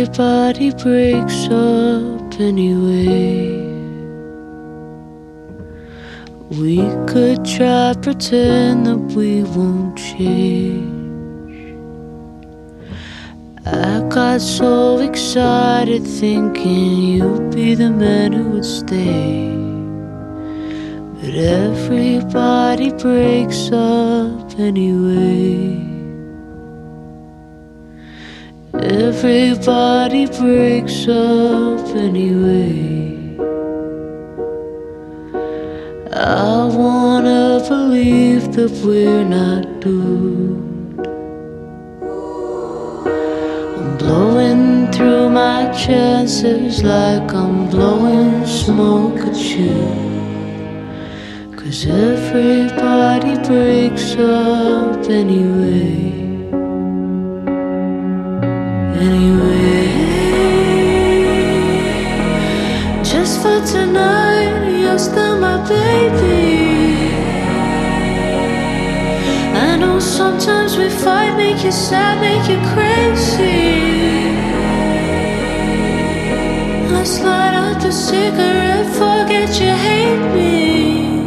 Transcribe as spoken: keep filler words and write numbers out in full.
Everybody breaks up anyway. We could try pretend that we won't change. I got so excited thinking you'd be the man who would stay. But everybody breaks up anyway. Everybody breaks up anyway. I wanna believe that we're not doomed. I'm blowing through my chances like I'm blowing smoke at you. 'Cause everybody breaks up anyway. Anyway, just for tonight, you're still my baby. I know sometimes we fight, make you sad, make you crazy. Let's light up a cigarette, forget you hate me.